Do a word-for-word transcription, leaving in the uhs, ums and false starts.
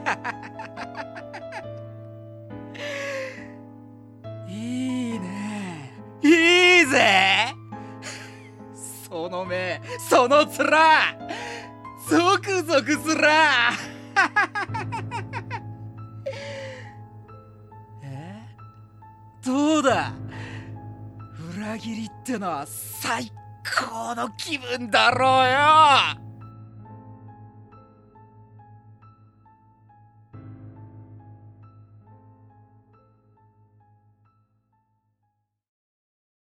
いいね、いいぜ。その目、その面、ゾクゾクすら。え、どうだ、裏切りってのは最高の気分だろうよ。